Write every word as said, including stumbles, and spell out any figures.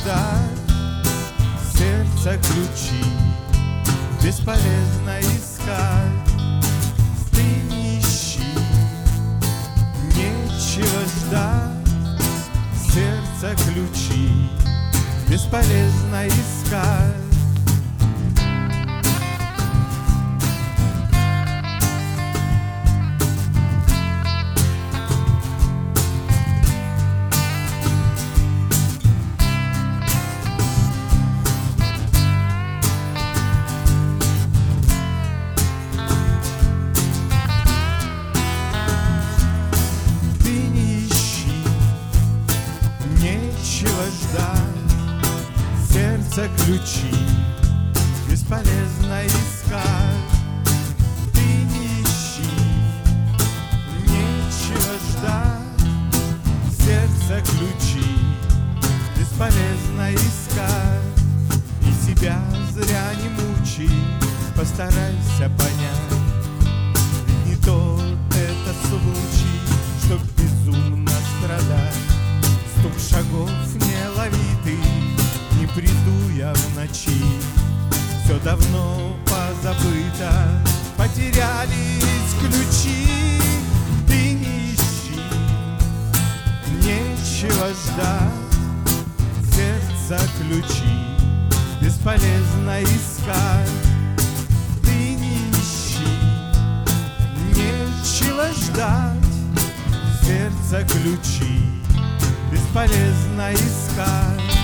ждать, сердце ключи бесполезно искать. Ты не ищи, нечего ждать, сердце ключи бесполезно искать. Сердце ключи бесполезно искать. Ты не ищи, нечего ждать, сердце ключи бесполезно искать. И себя зря не мучи, постарайся понять, ведь не тот это случай, чтоб безумно страдать. Стук шагов не лови ты, не приду я в ночи, все давно позабыто, потерялись ключи. Ты не ищи, нечего ждать, сердце ключи бесполезно искать. Ты не ищи, нечего ждать, сердце ключи бесполезно искать.